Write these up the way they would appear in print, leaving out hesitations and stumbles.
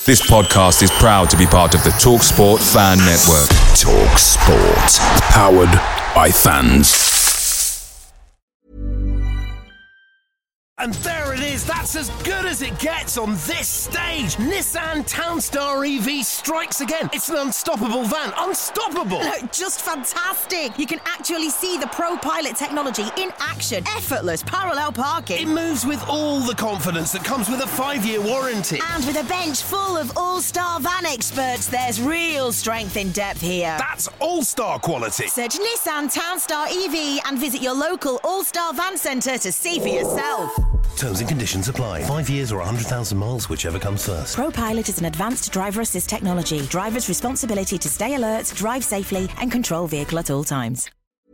This podcast is proud to be part of the TalkSport Fan Network. TalkSport. Powered by fans. And there it is, that's as good as it gets on this stage. Nissan Townstar EV strikes again. It's an unstoppable van, unstoppable. Just fantastic. You can actually see the ProPilot technology in action. Effortless parallel parking. It moves with all the confidence that comes with a 5-year warranty. And with a bench full of all-star van experts, there's real strength in depth here. That's all-star quality. Search Nissan Townstar EV and visit your local all-star van centre to see for yourself. Terms and conditions apply. 5 years or 100,000 miles, whichever comes first. ProPilot is an advanced driver assist technology. Driver's responsibility to stay alert, drive safely, and control vehicle at all times.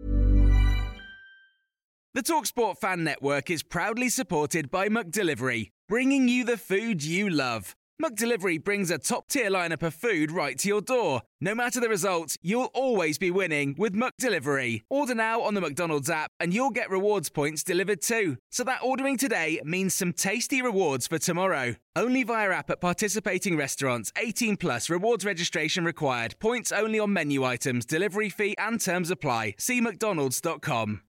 The TalkSport Fan Network is proudly supported by McDelivery, bringing you the food you love. McDelivery brings a top-tier lineup of food right to your door. No matter the result, you'll always be winning with McDelivery. Order now on the McDonald's app and you'll get rewards points delivered too. So that ordering today means some tasty rewards for tomorrow. Only via app at participating restaurants. 18 plus. Rewards registration required. Points only on menu items. Delivery fee and terms apply. See mcdonalds.com.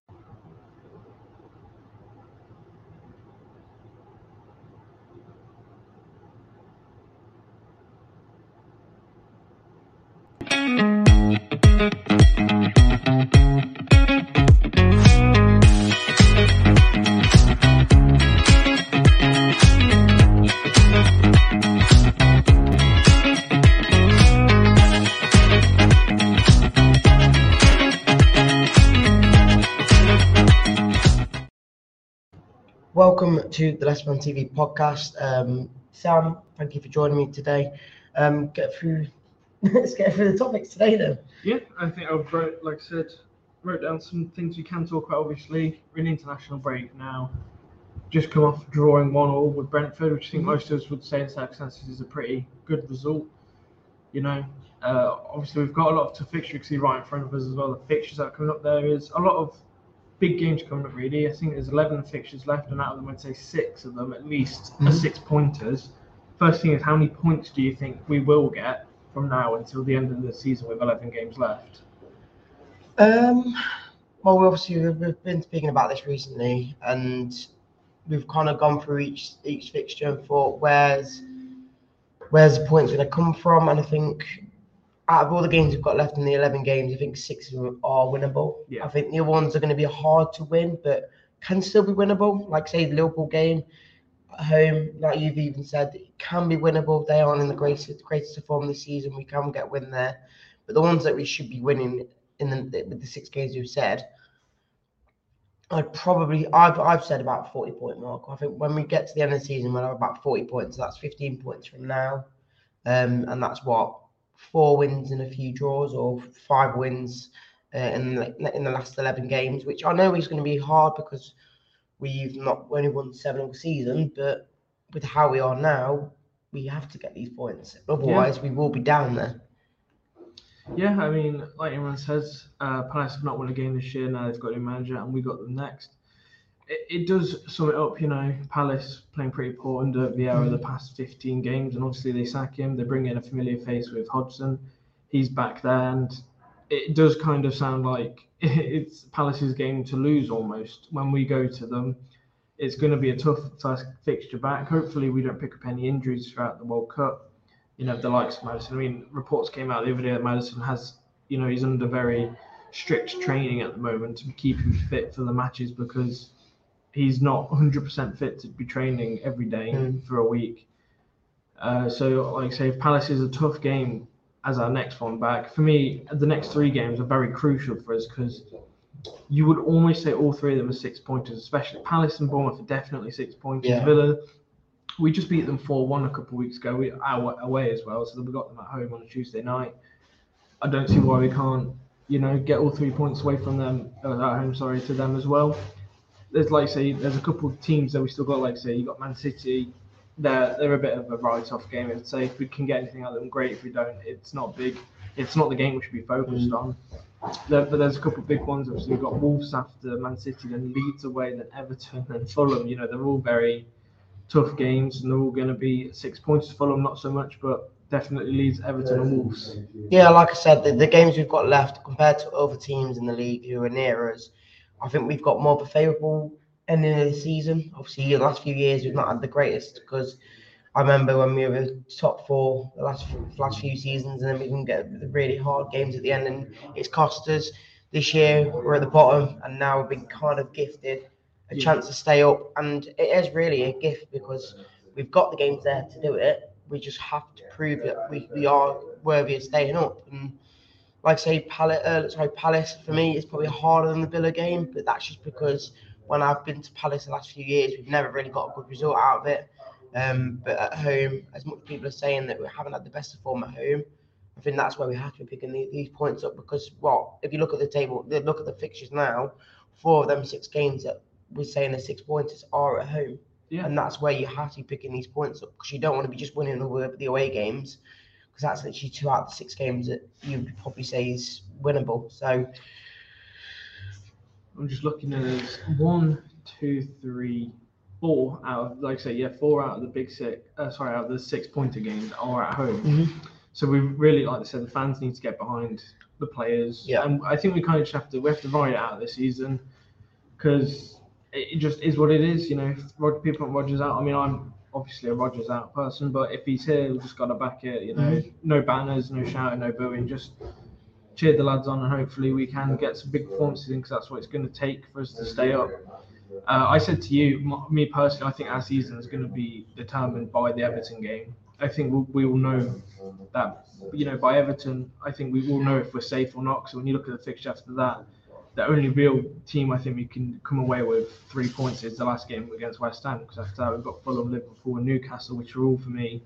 Welcome to the Less Man TV podcast. Sam, thank you for joining me today. Let's get through the topics today then. Yeah, I think I wrote down some things we can talk about. Obviously, we're in international break now. Just come off drawing 1-1 with Brentford, which I think most of us would say in circumstances is a pretty good result. You know, obviously we've got a lot of tough fixtures right in front of us as well. The fixtures that are coming up, there is a lot of big games coming up really. I think there's 11 fixtures left, and out of them I'd say 6 of them at least are 6-pointers. First thing is, how many points do you think we will get from now until the end of the season with 11 games left? Well, we've been speaking about this recently, and we've kind of gone through each fixture and thought, where's the points going to come from? And I think out of all the games we've got left in the 11 games, I think 6 of them are winnable. Yeah. I think the other ones are going to be hard to win, but can still be winnable. Like, say, the Liverpool game at home, like you've even said, it can be winnable. They aren't in the greatest of form this season. We can get a win there. But the ones that we should be winning with the 6 games we've said, I've said about 40-point mark. I think when we get to the end of the season, we'll have about 40 points. That's 15 points from now. And that's what? 4 wins and a few draws, or 5 wins in the last 11 games, which I know is going to be hard because we've not only won 7 all season, but with how we are now, we have to get these points. Otherwise, we will be down there. Yeah, I mean, like everyone says, Palace have not won a game this year. Now they've got a new manager, and we got them next. It does sum it up, you know. Palace playing pretty poor under Vieira the past 15 games, and obviously they sack him. They bring in a familiar face with Hodgson. He's back there, and it does kind of sound like it's Palace's game to lose almost. When we go to them, it's going to be a tough first fixture back. Hopefully we don't pick up any injuries throughout the World Cup. You know, the likes of Maddison. I mean, reports came out the other day that Maddison has, you know, he's under very strict training at the moment to keep him fit for the matches, because he's not 100% fit to be training every day for a week. So, like I say, Palace is a tough game as our next one back. For me, the next 3 games are very crucial for us, because you would almost say all 3 of them are 6-pointers, especially Palace and Bournemouth are definitely 6-pointers. Yeah. Villa, we just beat them 4-1 a couple of weeks ago, away as well, so we got them at home on a Tuesday night. I don't see why we can't, you know, get all 3 points away from them, at home, to them as well. There's there's a couple of teams that we still got, you got Man City. They're a bit of a write-off game. I'd say if we can get anything out of them, great. If we don't, it's not big. It's not the game we should be focused on. But there's a couple of big ones. Obviously, we've got Wolves after Man City, then Leeds away, then Everton, then Fulham. You know, they're all very tough games, and they're all going to be 6 points. Fulham not so much, but definitely Leeds, Everton, and Wolves. Yeah, like I said, the games we've got left compared to other teams in the league who are near us, I think we've got more of a favourable ending of the season. Obviously, the last few years we've not had the greatest, because I remember when we were top four the last few seasons, and then we can get the really hard games at the end, and it's cost us. This year we're at the bottom, and now we've been kind of gifted a chance to stay up, and it is really a gift because we've got the games there to do it. We just have to prove that we are worthy of staying up. And like I say, Palace for me is probably harder than the Villa game, but that's just because when I've been to Palace the last few years, we've never really got a good result out of it. But at home, as much people are saying that we haven't had the best of form at home, I think that's where we have to be picking these points up, because if you look at the table, look at the fixtures now, 4 of them 6 games that we're saying the 6 pointers are at home. Yeah. And that's where you have to be picking these points up, because you don't want to be just winning the away games, because that's literally 2 out of the 6 games that you would probably say is winnable. So I'm just looking at this. 1, 2, 3, 4 out of, like I say, 4 out of the big 6. Out of the 6-pointer games are at home. Mm-hmm. So we really, like I said, the fans need to get behind the players. Yeah. And I think we kind of just have to ride it out this season, because it just is what it is. People want Rodgers out. I mean, I'm obviously a Rodgers out person, but if he's here, we've just got to back it. No banners, no shouting, no booing. Just cheer the lads on, and hopefully we can get some big performances in, because that's what it's going to take for us to stay up. I said to you, me personally, I think our season is going to be determined by the Everton game. I think we will know that, by Everton, I think we will know if we're safe or not. So when you look at the fixture after that, the only real team I think we can come away with 3 points is the last game against West Ham, because after that we've got Fulham, Liverpool and Newcastle, which are all, for me,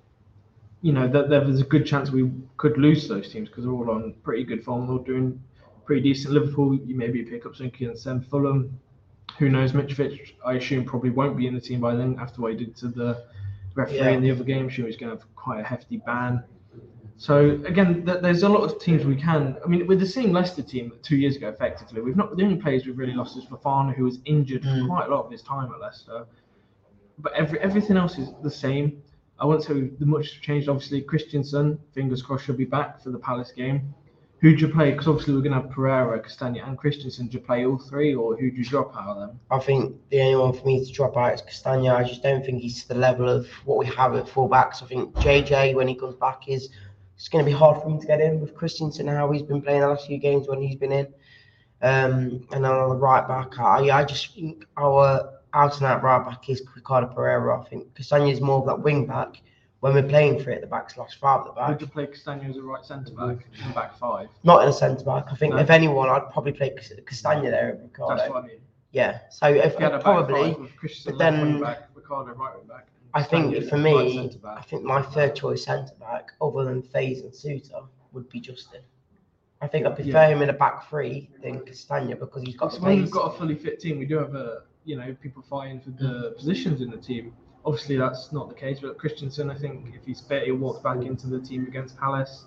there's a good chance we could lose those teams, because they're all on pretty good form. They're all doing pretty decent. Liverpool, you maybe pick up something against them. Fulham, who knows? Mitrovic, I assume, probably won't be in the team by then after what he did to the referee in the other game. I'm sure he's going to have quite a hefty ban. So again, there's a lot of teams we can. I mean, with the same Leicester team 2 years ago, effectively, the only players we've really lost is Fofana, who was injured for quite a lot of his time at Leicester. But everything else is the same. I won't say the much changed. Obviously, Christensen, fingers crossed, should be back for the Palace game. Who do you play? Because obviously we're going to have Pereira, Castagna, and Christensen. Do you play all 3, or who do you drop out of them? I think the only one for me to drop out is Castagna. I just don't think he's to the level of what we have at full-backs. I think JJ, when he comes back, it's going to be hard for him to get in with Christensen, how he's been playing the last few games when he's been in. And then on the right back, I just think our out-and-out right back is Ricardo Pereira. I think Castagna is more of that wing-back. When we're playing 3 at the back, /5 at the back. Would you play Castagna as a right centre-back in back 5? Not in a centre-back. I think if anyone, I'd probably play Castagna there. Ricardo. That's what I mean. Yeah. So if probably, but then back, Ricardo right wing back. I think for me, I think my third choice centre-back, other than Faes and Suter, would be Justin. I think I prefer him in a back 3 than Castagna, because he's got. When we've got a fully fit team, we do have people fighting for the positions in the team. Obviously, that's not the case, but Christensen, I think, if he's fit, he'll walk back into the team against Palace.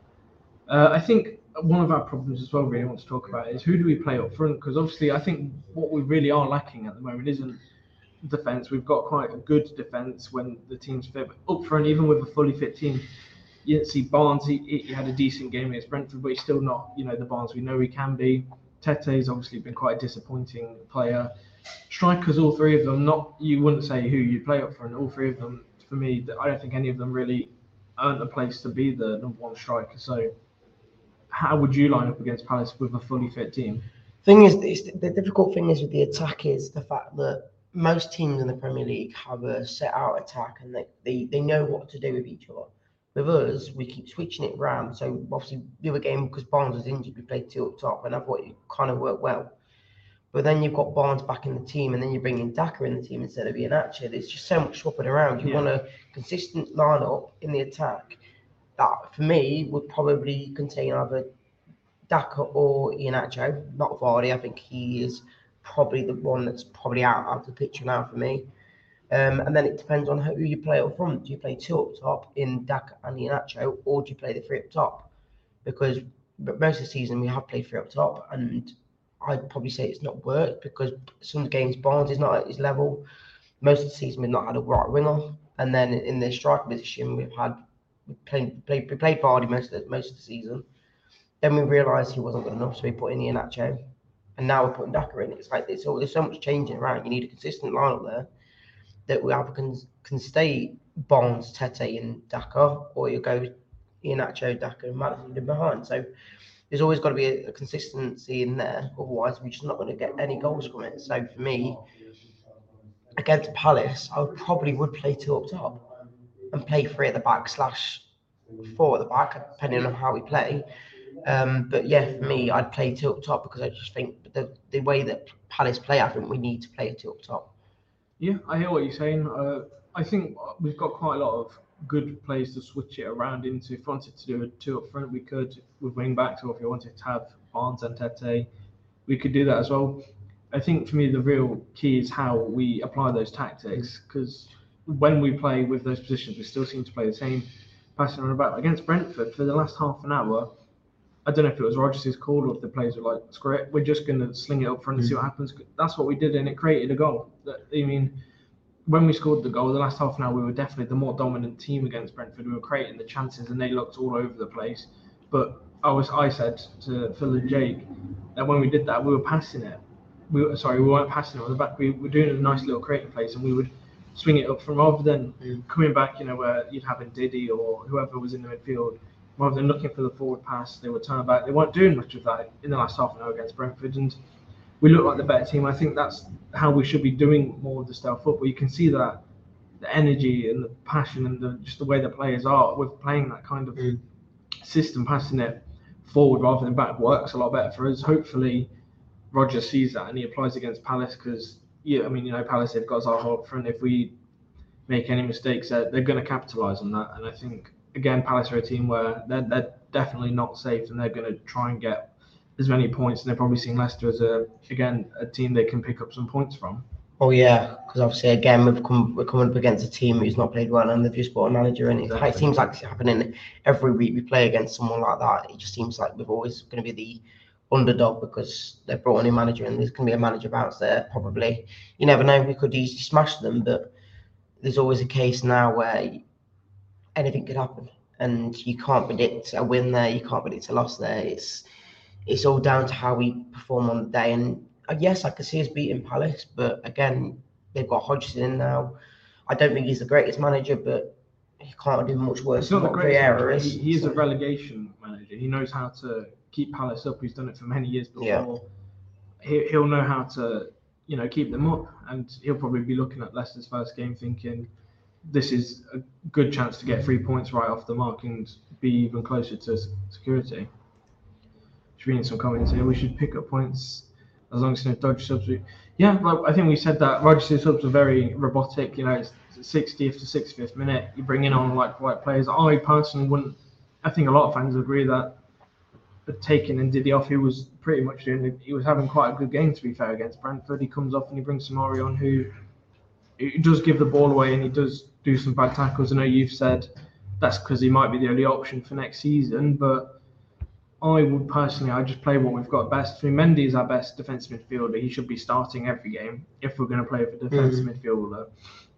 I think one of our problems as well, really, I want to talk about is who do we play up front? Because obviously, I think what we really are lacking at the moment isn't defence. We've got quite a good defence when the team's fit. But up front, even with a fully fit team, you didn't see Barnes. He had a decent game against Brentford, but he's still not, the Barnes we know he can be. Tete's obviously been quite a disappointing player. Strikers, all 3 of them, you wouldn't say who you play up for, and all 3 of them, for me, I don't think any of them really earned a place to be the number 1 striker. So how would you line up against Palace with a fully fit team? The difficult thing is with the attack is the fact that most teams in the Premier League have a set out attack, and they know what to do with each other. With us, we keep switching it around. So obviously the other game, because Barnes was injured, we played 2 up top, and I thought it kind of worked well. But then you've got Barnes back in the team, and then you bring in Daka in the team instead of Iheanacho. There's just so much swapping around. You want a consistent lineup in the attack that, for me, would probably contain either Daka or Iheanacho, not Vardy. I think he is probably the one that's probably out of the picture now for me. And then it depends on who you play up front. Do you play 2 up top in Daka and Iheanacho, or do you play the 3 up top? Because most of the season we have played 3 up top, and I'd probably say it's not worked, because some games Barnes is not at his level. most of the season we've not had a right winger, and then in the striker position we played Vardy most of the season. Then we realised he wasn't good enough, so we put in Iheanacho, and now we're putting Daka in. It's like there's so much changing around. You need a consistent lineup there that we either can stay Barnes, Tete, and Daka, or you go Iheanacho, Daka, and Maddison in behind. So there's always got to be a consistency in there. Otherwise, we're just not going to get any goals from it. So for me, against Palace, I probably would play 2 up top and play 3 at the back / 4 at the back, depending on how we play. But yeah, for me, I'd play 2 up top because I just think the way that Palace play, I think we need to play a 2 up top. Yeah, I hear what you're saying. I think we've got quite a lot of good players to switch it around into. If we wanted to do a 2 up front, we could with wing backs, or if you wanted to have Barnes and Tete, we could do that as well. I think for me the real key is how we apply those tactics, because when we play with those positions, we still seem to play the same passing on about. Against Brentford for the last half an hour, I don't know if it was Rodgers' call or if the players were like, screw it, we're just going to sling it up front and see what happens. That's what we did, and it created a goal. I mean, when we scored the goal, the last half an hour, we were definitely the more dominant team against Brentford. We were creating the chances, and they looked all over the place. But I said to Phil and Jake that when we did that, we were passing it. We weren't passing it on the back. We were doing a nice little creative place, and we would swing it up from rather than coming back, where you'd have Ndidi or whoever was in the midfield. Rather than looking for the forward pass, they would turn back. They weren't doing much of that in the last half an hour against Brentford, and we look like the better team. I think that's how we should be doing more of the style football. You can see that the energy and the passion and just the way the players are with playing that kind of system, passing it forward rather than back, works a lot better for us. Hopefully, Roger sees that and he applies against Palace, because Palace have got our whole up front. If we make any mistakes, they're going to capitalise on that. And I think again, Palace are a team where they're definitely not safe, and they're going to try and get as many points, and they're probably seeing Leicester as a team they can pick up some points from. Oh yeah, because obviously again we're coming up against a team who's not played well, and they've just bought a manager, and it seems like it's happening every week we play against someone like that. It just seems like we're always going to be the underdog because they've brought a new manager, and there's going to be a manager bounce there probably. You never know, we could easily smash them, but there's always a case now where anything could happen, and you can't predict a win there, you can't predict a loss there. It's all down to how we perform on the day. And yes, I could see us beating Palace, but again, they've got Hodgson in now. I don't think he's the greatest manager, but he can't do much worse than what Vieira is. He is a relegation manager. He knows how to keep Palace up. He's done it for many years before. Yeah. He'll know how to, keep them up, and he'll probably be looking at Leicester's first game thinking, this is a good chance to get 3 points right off the mark and be even closer to security. Just reading some comments here. We should pick up points as long as no dodge subs. Yeah, I think we said that Rodgers' subs are very robotic. It's 60th to 65th minute. You bring in on like white players. I personally wouldn't. I think a lot of fans agree that taking Ndidi off, he was pretty much he was having quite a good game, to be fair, against Brentford. He comes off and he brings Samari on, who does give the ball away and he does do some bad tackles. I know you've said that's because he might be the only option for next season, but I would personally, I just play what we've got best. For me, Mendy is our best defensive midfielder. He should be starting every game if we're going to play with a defensive midfielder.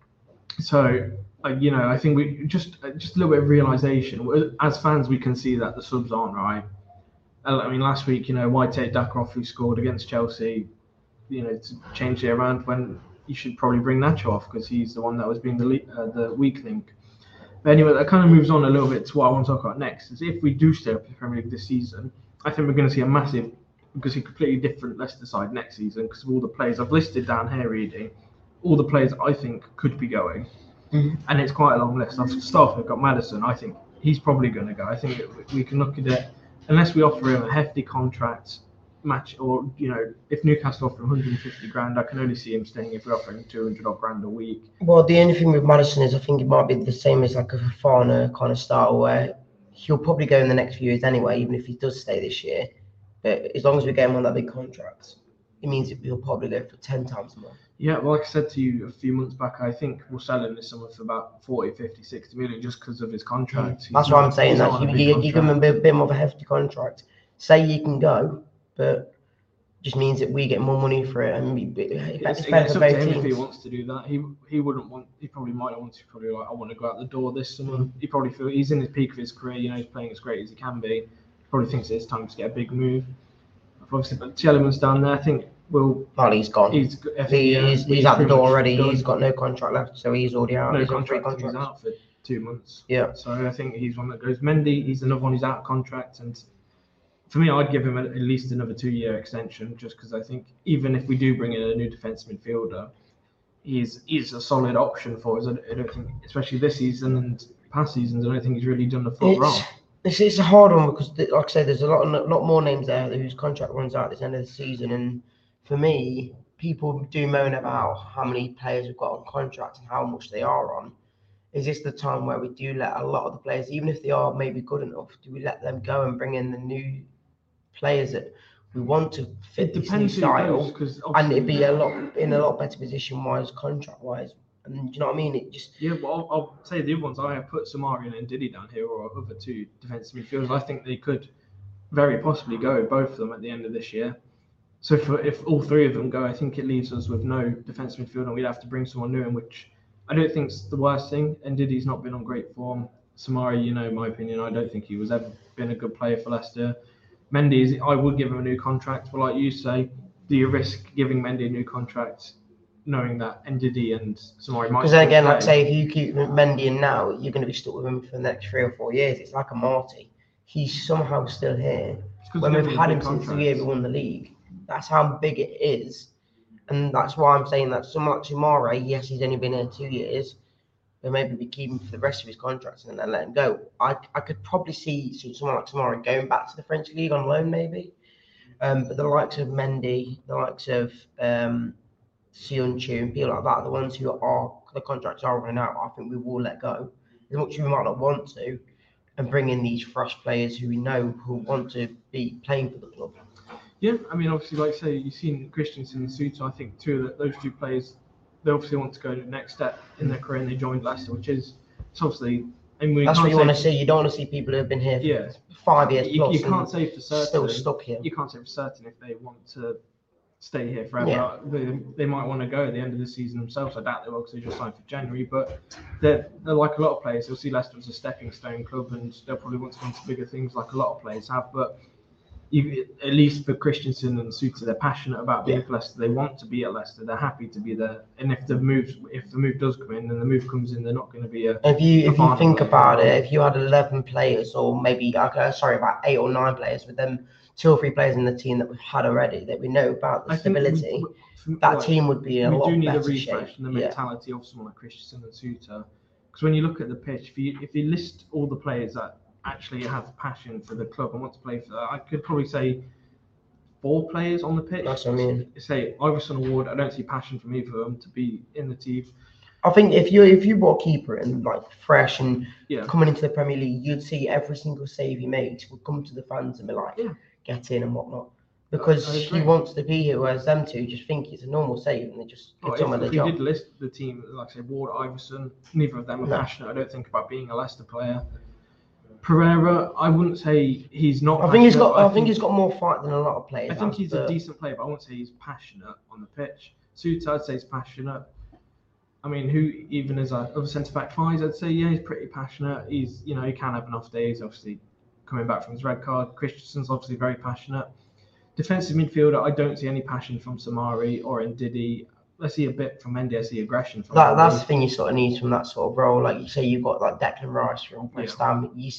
So, I think we just a little bit of realisation. As fans, we can see that the subs aren't right. I mean, last week, why take Daka off, who scored against Chelsea, to change it around when you should probably bring Nacho off because he's the one that was being the weak link. But anyway, that kind of moves on a little bit to what I want to talk about next. Is if we do stay up in the Premier League this season, I think we're going to see a completely different Leicester side next season because of all the players I've listed down here, reading all the players I think could be going. And it's quite a long list. I've started, I've got Maddison. I think he's probably going to go. I think we can look at it, unless we offer him a hefty contract match, or if Newcastle offer him 150 grand, I can only see him staying if we offer him 200 odd grand a week. Well, the only thing with Maddison is I think it might be the same as like a Fofana kind of style, where he'll probably go in the next few years anyway, even if he does stay this year. But as long as we get him on that big contract, it means he'll probably go for 10 times more. Yeah, well, like I said to you a few months back, I think we'll sell him this summer for about 40, 50, 60 million just because of his contract. That's what I'm saying. That you give him a bit more of a hefty contract. Say you can go, but just means that we get more money for it, and It's fair up for to both him if he teams. wants to do that. He wouldn't want. He probably might want to. Probably like, I want to go out the door this summer. Mm. He probably feel he's in his peak of his career. You know, he's playing as great as he can be. Probably thinks it's time to get a big move. Obviously, but Tielemans down there, I think will. Well, he's gone. He's out the door already. He's got no contract left, so he's already out. No He's on contract. 3 He's contracts. out for 2 months. Yeah. So I think he's one that goes. Mendy, he's another one who's out of contract, and for me, I'd give him at least another 2-year extension, just because I think even if we do bring in a new defensive midfielder, he's a solid option for us. I don't think, especially this season and past seasons, I don't think he's really done the foot wrong. It's a hard one because, like I said, there's a lot more names there whose contract runs out at the end of the season. And for me, people do moan about how many players we've got on contract and how much they are on. Is this the time where we do let a lot of the players, even if they are maybe good enough, do we let them go and bring in the new players that we want to fit this new style? And it'd be in a lot better position wise, contract wise. And do you know what I mean? It just Well, I'll say the other ones. I have put Samari and Ndidi down here, or other 2 defensive midfielders. I think they could very possibly go, both of them, at the end of this year. So if all 3 of them go, I think it leaves us with no defensive midfielder, and we'd have to bring someone new in, which I don't think is the worst thing. Ndidi's not been on great form. Samari, you know my opinion, I don't think he was ever been a good player for Leicester. Mendy, I would give him a new contract, but like you say, do you risk giving Mendy a new contract, knowing that Ndidi and Samari might? Because then again, like say, if you keep Mendy in now, you're going to be stuck with him for the next 3 or 4 years. It's like a Marty. He's somehow still here. When we've had him since the year we won the league, that's how big it is. And that's why I'm saying that someone like Samari, yes, he's only been here 2 years, but maybe we keep him for the rest of his contracts and then let him go. I could probably see someone like Samari going back to the French league on loan, maybe. But the likes of Mendy, the likes of Sionchu and people like that, the ones who are the contracts are running out, I think we will let go, as much as we might not want to, and bring in these fresh players who we know who want to be playing for the club. Yeah, I mean, obviously, like I say, you've seen Christensen and Suter. I think those 2 players, they obviously want to go to the next step in their career, and they joined Leicester, which is it's obviously. That's what you want to see. You don't want to see people who have been here for 5 years plus. You can't say for certain. Still stuck here. You can't say for certain if they want to stay here forever. Yeah. They might want to go at the end of the season themselves. I doubt they will because they just signed for January. But they're like a lot of players. They'll see Leicester as a stepping stone club, and they'll probably want to go into bigger things like a lot of players have. But at least for Christensen and Suter, they're passionate about being at Leicester. They want to be at Leicester. They're happy to be there. And if the move does come in, and the move comes in, they're not going to be a. If you think about it, if you had 11 players, or maybe about 8 or 9 players, with them 2 or 3 players in the team that we've had already, that we know about the stability, that team would be in a lot better shape. We do need a refresh in the mentality of someone like Christensen and Suter, because when you look at the pitch, if you list all the players that actually have passion for the club and want to play for that, I could probably say 4 players on the pitch. That's what I mean. Say Iverson or Ward, I don't see passion from either of them to be in the team. I think if you brought a keeper in like fresh and coming into the Premier League, you'd see every single save he makes would come to the fans and be like, get in and whatnot. Because he wants to be here, whereas them 2 just think it's a normal save and they just get on with the job. If we did list the team, like I say, Ward, Iverson, neither of them are passionate. I don't think about being a Leicester player. Pereira, I wouldn't say he's not. I think he's got more fight than a lot of players. I think he's a decent player, but I wouldn't say he's passionate on the pitch. Suter, I'd say he's passionate. I mean, who even as a centre back 5, I'd say he's pretty passionate. He's he can have an off day. He's obviously coming back from his red card. Christensen's obviously very passionate. Defensive midfielder, I don't see any passion from Samari or Ndidi. I see a bit from Mendy. I see aggression from that. That's the thing you sort of need from that sort of role. Like you say, you've got like Declan Rice from West Ham. You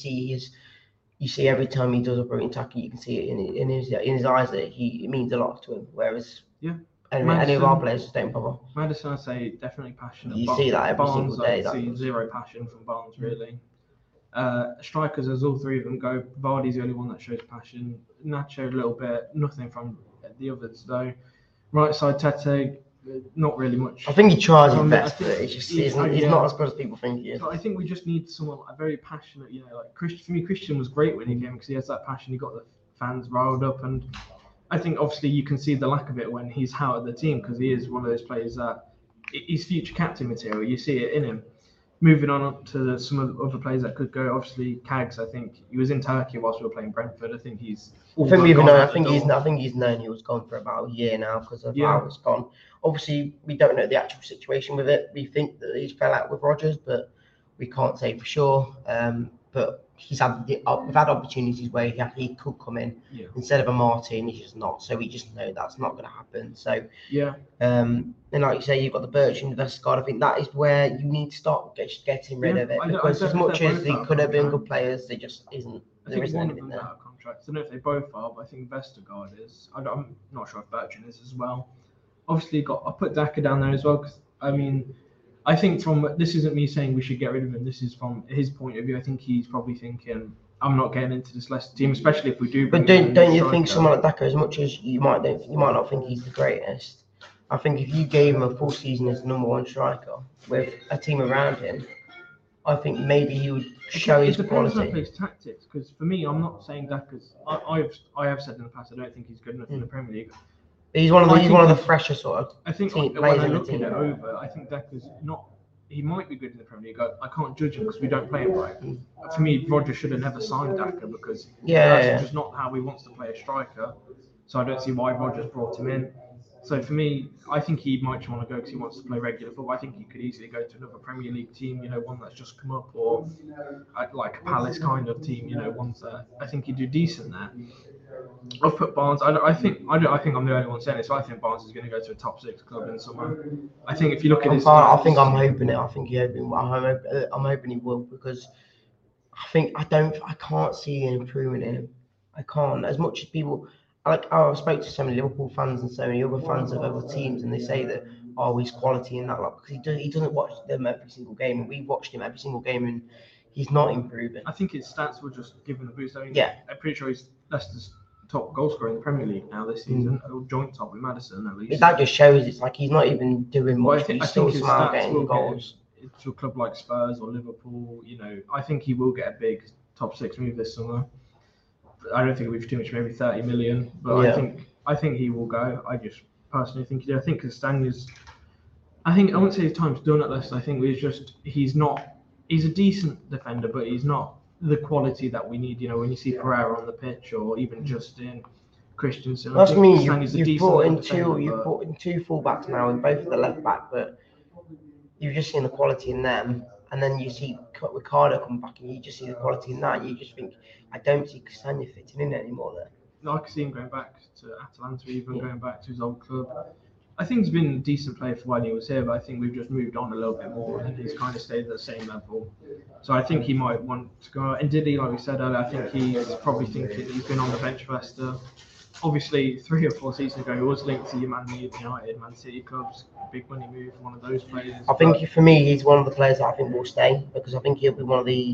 see every time he does a brilliant tackle, you can see it in his eyes that it means a lot to him. Whereas any of our players just don't bother. Maddison, I'd say definitely passionate. You see that every single day. I see 0 passion from Barnes really. Strikers, as all 3 of them go. Vardy's the only one that shows passion. Nacho a little bit. Nothing from the others though. Right side Tete. Not really much. I think he tries his best, but it's just he's not as good as people think he is. But I think we just need someone a very passionate, like Christian. For me, Christian was great when he came because he has that passion. He got the fans riled up, and I think obviously you can see the lack of it when he's out of the team because he is one of those players that he's future captain material. You see it in him. Moving on up to some of the other players that could go. Obviously, Kags. I think he was in Turkey whilst we were playing Brentford. I think he's. I think he's known he was gone for about a year now because of how it's gone. Obviously, we don't know the actual situation with it. We think that he's fell out with Rodgers, but we can't say for sure. But we've had opportunities where he could come in instead of a Martin. He's just not. So we just know that's not going to happen. So and like you say, you've got the Bertrand Vestergaard. I think that is where you need to start getting rid of it because as much as they could have been good players, they just isn't. There isn't anything there. Out of contract. I don't know if they both are, but I think Vestergaard is. I'm not sure if Bertrand is as well. Obviously, I put Daka down there as well because I think this isn't me saying we should get rid of him. This is from his point of view. I think he's probably thinking, I'm not getting into this Leicester team, especially if we do. But don't you think someone like Daka, as much as you might not think he's the greatest, I think if you gave him a full season as the number one striker with a team around him, I think maybe he would show his quality. It depends on his tactics, because for me, I'm not saying Daka's. I have said in the past, I don't think he's good enough in the Premier League. He's one of the fresher sort of. I think when I look at it over, I think Daka's not. He might be good in the Premier League. I can't judge him because we don't play him right. For me, Rodgers should have never signed Daka because that's just not how he wants to play a striker. So I don't see why Rodgers brought him in. So for me, I think he might want to go because he wants to play regular football. I think he could easily go to another Premier League team, one that's just come up, or like a Palace kind of team, ones that I think he'd do decent there. I've put Barnes. I think I'm the only one saying it. So I think Barnes is going to go to a top 6 club in summer. I think if you look at his, I'm hoping it. I'm hoping he will because I can't see an improvement in him. I can't. As much as people I spoke to so many Liverpool fans and so many other fans of other teams, and they say that he's quality in that because he doesn't watch them every single game, and we've watched him every single game, and he's not improving. I think his stats were just giving the boost. I'm pretty sure he's Leicester's top goal scorer in the Premier League now this season, joint top with Maddison at least. That just shows it's like he's not even doing much. He's still somehow getting goals. To a club like Spurs or Liverpool, I think he will get a big top 6 move this summer. I don't think it'll be too much, maybe 30 million, but I think he will go. I just personally think he did. I think Castagne's. I wouldn't say his time's done at Leicester. I think he's a decent defender, but he's not the quality that we need. When you see Pereira on the pitch, or even Justin Christensen. That's you've brought in two fullbacks now, and both of the left back, but you've just seen the quality in them. And then you see Ricardo come back, and you just see the quality in that. You just think, I don't see Castagne fitting in anymore there. No, I can see him going back to Atalanta, even going back to his old club. I think he's been a decent player for when he was here, but I think we've just moved on a little bit more, and he's kind of stayed at the same level. So I think he might want to go out. And Diddy, like we said earlier, I think he's probably thinking he's been on the bench for Leicester. Obviously, 3 or 4 seasons ago, he was linked to Man United, Man City clubs. Big money move, one of those players. I think for me, he's one of the players that I think will stay because I think he'll be one of the.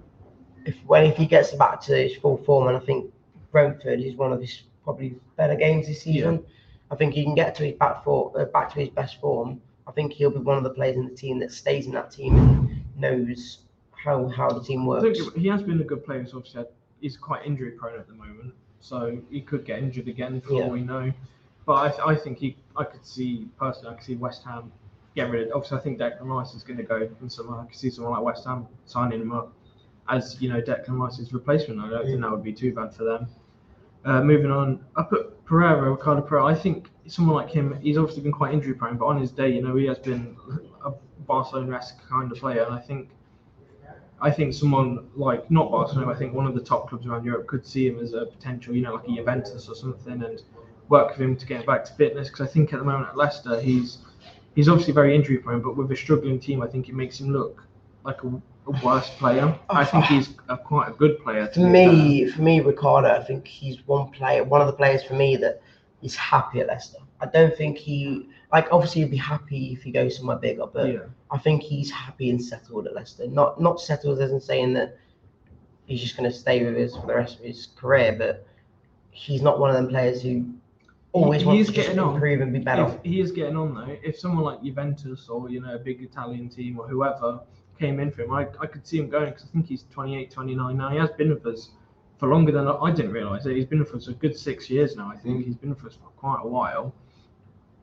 If he gets back to his full form, and I think Brentford is one of his probably better games this season. Yeah. I think he can get to his back to his best form. I think he'll be one of the players in the team that stays in that team and knows how the team works. He has been a good player. So obviously, he's quite injury prone at the moment, so he could get injured again for all we know. But I think I could see West Ham get rid of. Obviously, I think Declan Rice is going to go in summer. I could see someone like West Ham signing him up as Declan Rice's replacement. I don't think that would be too bad for them. Moving on, I put Ricardo Pereira. I think someone like him, he's obviously been quite injury prone, but on his day, he has been a Barcelona-esque kind of player. And I think someone like, not Barcelona, I think one of the top clubs around Europe could see him as a potential, like a Juventus or something, and work with him to get back to fitness. Because I think at the moment at Leicester, he's obviously very injury prone, but with a struggling team, I think it makes him look like a worse player. I think he's quite a good player. For me, Ricardo, I think he's one of the players for me that is happy at Leicester. I don't think obviously he'd be happy if he goes somewhere bigger, but I think he's happy and settled at Leicester. Not settled as in saying that he's just going to stay with us for the rest of his career, but he's not one of them players who always wants to just improve and be better. He is getting on though. If someone like Juventus or a big Italian team or whoever came in for him, I could see him going because I think he's 28, 29 now. He has been with us for longer than I didn't realise it. He's been with us a good 6 years now. I think he's been with us for quite a while.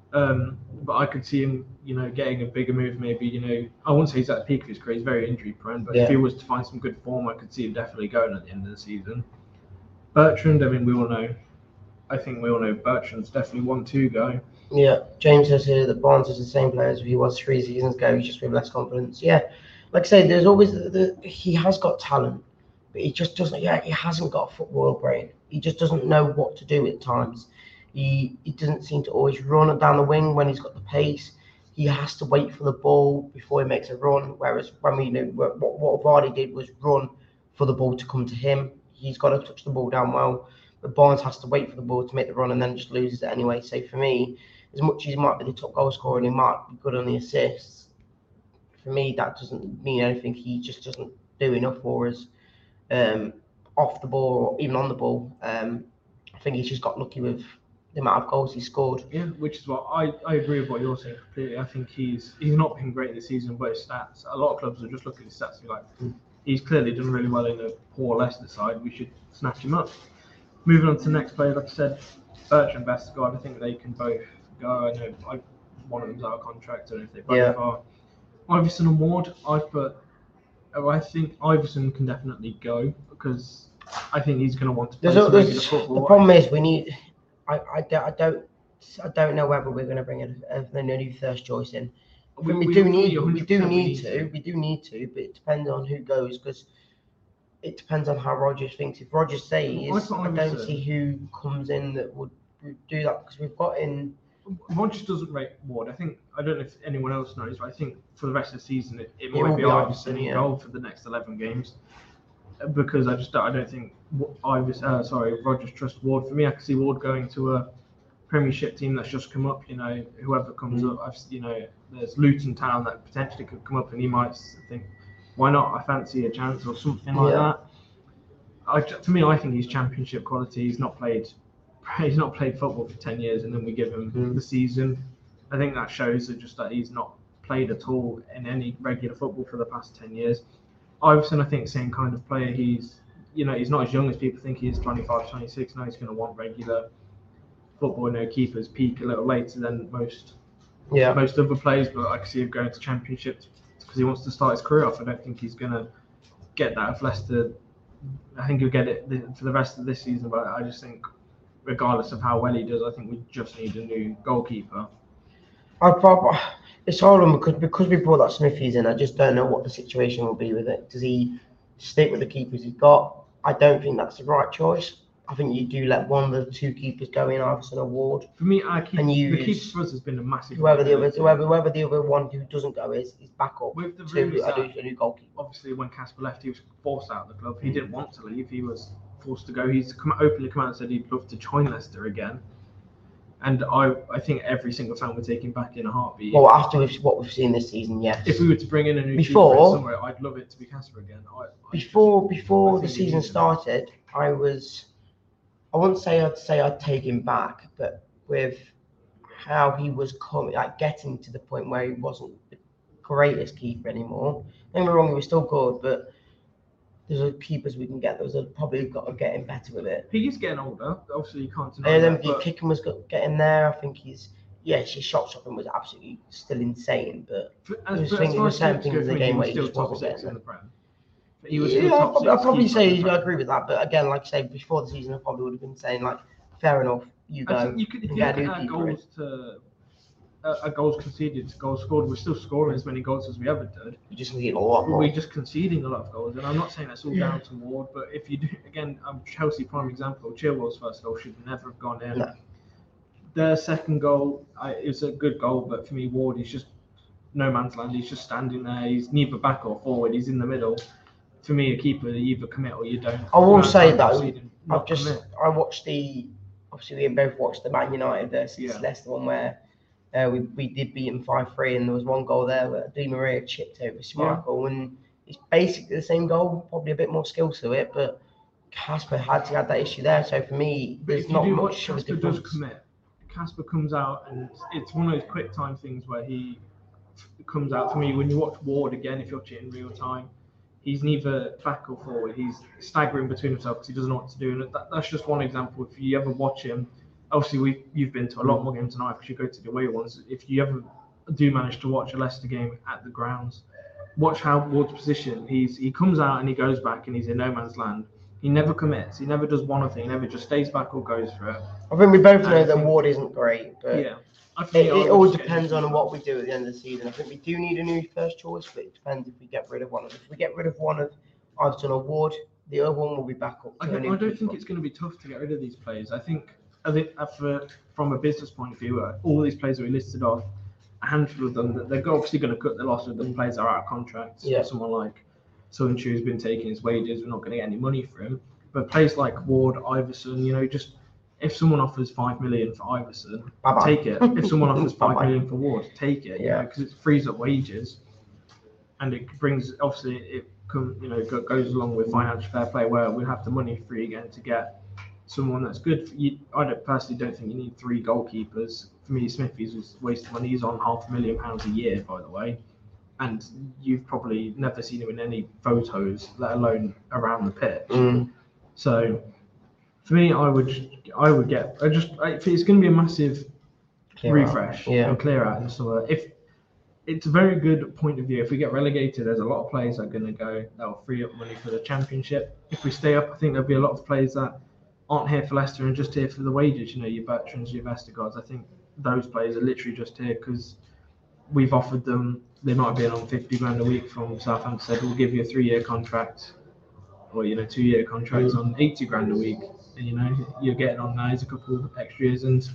But I could see him, getting a bigger move. Maybe, I wouldn't say he's at the peak of his career. He's very injury prone. But if he was to find some good form, I could see him definitely going at the end of the season. Bertrand, we all know. I think we all know Bertrand's definitely 1-2 go. Yeah, James says here that Barnes is the same player as he was 3 seasons ago. He's just with less confidence. Yeah, like I say, there's always he has got talent, but he just doesn't. Yeah, he hasn't got a football brain. He just doesn't know what to do at times. He doesn't seem to always run down the wing when he's got the pace. He has to wait for the ball before he makes a run. Whereas when we knew what Vardy did was run for the ball to come to him. He's got to touch the ball down well. But Barnes has to wait for the ball to make the run and then just loses it anyway. So for me, as much as he might be the top goal scorer and he might be good on the assists, for me that doesn't mean anything. He just doesn't do enough for us off the ball or even on the ball. I think he's just got lucky with the amount of goals he scored. Yeah, which is what I agree with what you're saying completely. I think he's not been great this season, but his stats, a lot of clubs are just looking at his stats and be like, he's clearly done really well in a poor Leicester side. We should snatch him up. Moving on to the next player, like I said, Bertrand, Vestergaard. I think they can both go. I know one of them's out of contract, and if they both are. Iverson and Ward, I think Iverson can definitely go because I think he's going to want to play some regular football. The problem is we need. I don't know whether we're going to bring a new first choice in. We do need to, but it depends on who goes because it depends on how Rodgers thinks. If Rodgers says, I don't see who comes in that would do that because we've got in. Rodgers doesn't rate Ward. I don't know if anyone else knows, but I think for the rest of the season it might be Iverson in goal for the next 11 games because I don't think Rodgers trusts Ward. For me, I can see Ward going to a Premiership team that's just come up. Whoever comes up, there's Luton Town that potentially could come up, and he might think, why not? I fancy a chance or something like that. To me, I think he's Championship quality. He's not played football for 10 years, and then we give him the season. I think that shows that he's not played at all in any regular football for the past 10 years. Iverson, I think, same kind of player. He's not as young as people think he is, 25, 26. Now he's going to want regular football. Keepers peak a little later than most other players, but I can see him going to Championships because he wants to start his career off. I don't think he's going to get that if Leicester. I think he'll get it for the rest of this season, but I just think regardless of how well he does, I think we just need a new goalkeeper. It's hard because we brought that Smithies in. I just don't know what the situation will be with it. Does he stick with the keepers he's got? I don't think that's the right choice. I think you do let one of the two keepers go in, Iverson or Ward. For me, the keeper for us has been a massive. Whoever the other one who doesn't go is backup with the to a new goalkeeper. Obviously, when Kasper left, he was forced out of the club. He didn't want to leave. He was forced to go. He's openly come out and said he'd love to join Leicester again. And I think every single fan would take him back in a heartbeat. Well, after what we've seen this season, yes. If we were to bring in a new keeper somewhere, I'd love it to be Kasper again. Before the season started, I wouldn't say I'd take him back, but with how he was getting to the point where he wasn't the greatest keeper anymore. Don't get me wrong, he was still good, but there's keepers we can get. There's probably got to get him better with it. He is getting older. Obviously, you can't deny that. The kicking was getting there. I think his shot stopping was absolutely still insane. But there was certain things in the game where he just wasn't getting there. I'd probably say I agree with that. But again, like I say, before the season, I probably would have been saying fair enough, you go. If you look at goals conceded to goals scored, we're still scoring as many goals as we ever did. We're just conceding a lot more. We're just conceding a lot of goals, and I'm not saying that's all down to Ward, but if you do, again, Chelsea prime example, Chilwell's first goal should never have gone in. No. Their second goal, it was a good goal, but for me, Ward is just no man's land. He's just standing there. He's neither back or forward. He's in the middle. For me, a keeper, you either commit or you don't. I will say though, obviously we both watched the Man United versus Leicester one where we did beat them 5-3, and there was one goal there where Di Maria chipped over Schmeichel, and it's basically the same goal, probably a bit more skill to it, but Kasper had that issue there. So for me, there's not much of a difference. Does commit. Kasper comes out, and it's one of those quick time things where he comes out. For me, when you watch Ward again, if you're watching it in real time, he's neither back or forward. He's staggering between himself because he doesn't know what to do. And that's just one example. If you ever watch him, obviously you've been to a lot more games than I have because you go to the away ones. If you ever do manage to watch a Leicester game at the grounds, watch how Ward's position. He comes out and he goes back and he's in no man's land. He never commits. He never does one thing. He never just stays back or goes for it. I think we both know that Ward isn't great, but yeah, it all depends on what we do at the end of the season. I think we do need a new first choice, but it depends if we get rid of one of them. If we get rid of one of Iverson or Ward, the other one will be back up. I don't think it's going to be tough to get rid of these players. I think from a business point of view, all these players that we listed off, a handful of them, they're obviously going to cut the loss of the players that are out of contracts. Yeah. Someone like Sovuncu has been taking his wages. We're not going to get any money for him. But players like Ward, Iverson, just if someone offers $5 million for Iverson, take it. If someone offers $5 million for Ward, take it. Yeah. Because it frees up wages, and it brings it goes along with financial fair play where we have the money free again to get someone that's good. I personally don't think you need 3 goalkeepers. For me, Smithies was wasting money. He's on £500,000 a year, by the way, and you've probably never seen him in any photos, let alone around the pitch. So, for me, I would get. If it's going to be a massive refresh and clear out and stuff. If it's a very good point of view. If we get relegated, there's a lot of players that are going to go. That will free up money for the Championship. If we stay up, I think there'll be a lot of players that aren't here for Leicester and just here for the wages. Your Bertrands, your Vestergaards. I think those players are literally just here because we've offered them. They might have been on $50,000 a week from Southampton. Said we'll give you a 3-year contract, or 2-year contracts on $80,000 a week. And you're getting on those a couple of extra years and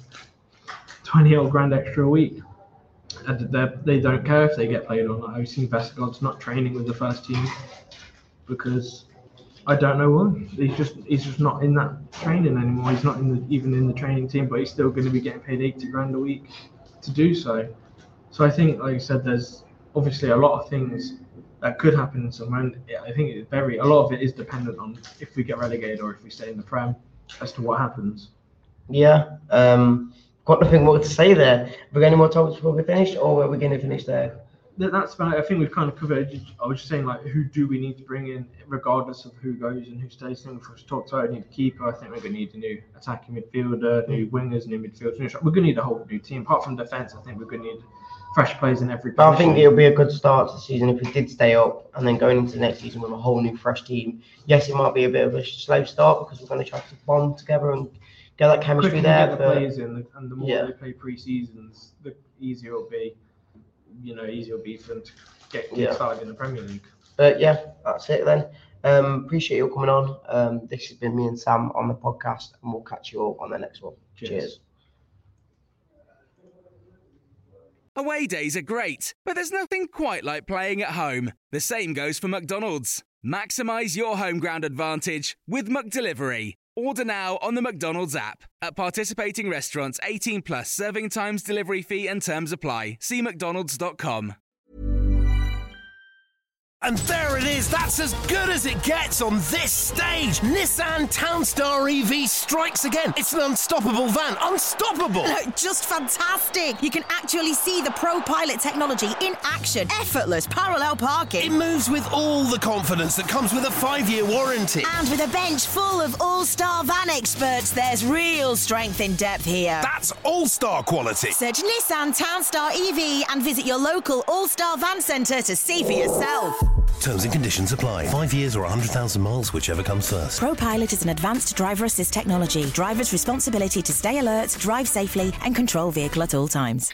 $20,000 extra a week. And they don't care if they get played or not. I've seen Vestergaard's not training with the first team because I don't know why. He's just not in that training anymore. He's not even in the training team, but he's still going to be getting paid $80,000 a week to do so. So I think, like I said, there's obviously a lot of things that could happen in some round. I think a lot of it is dependent on if we get relegated or if we stay in the Prem as to what happens. Yeah. Got nothing more to say there. Have we got any more topics before we finish, or are we going to finish there? That's about it. I think we've kind of covered it. I was just saying, who do we need to bring in, regardless of who goes and who stays? I think we've talked about we need a keeper. I think we're going to need a new attacking midfielder, new wingers, new midfielders. We're going to need a whole new team. Apart from defence, I think we're going to need fresh players in every position. But I think it'll be a good start to the season if we did stay up, and then going into the next season with a whole new fresh team. Yes, it might be a bit of a slow start because we're going to try to bond together and get that chemistry there. Get the players in, and the more they play pre-seasons, the easier it'll be. Easier it'll be for them to get started in the Premier League. But yeah, that's it then. Appreciate you all coming on. This has been me and Sam on the podcast, and we'll catch you all on the next one. Cheers. Away days are great, but there's nothing quite like playing at home. The same goes for McDonald's. Maximise your home ground advantage with McDelivery. Order now on the McDonald's app. At participating restaurants, 18 plus serving times, delivery fee and terms apply. See mcdonalds.com. And there it is, that's as good as it gets on this stage. Nissan Townstar EV strikes again. It's an unstoppable van, unstoppable. Just fantastic. You can actually see the Pro Pilot technology in action. Effortless parallel parking. It moves with all the confidence that comes with a 5-year warranty. And with a bench full of all-star van experts, there's real strength in depth here. That's all-star quality. Search Nissan Townstar EV and visit your local all-star van centre to see for yourself. Terms and conditions apply. 5 years or 100,000 miles, whichever comes first. Pro Pilot is an advanced driver assist technology. Driver's responsibility to stay alert, drive safely, and control vehicle at all times.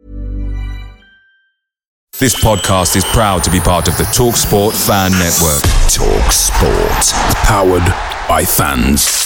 This podcast is proud to be part of the TalkSport Fan Network. TalkSport. Powered by fans.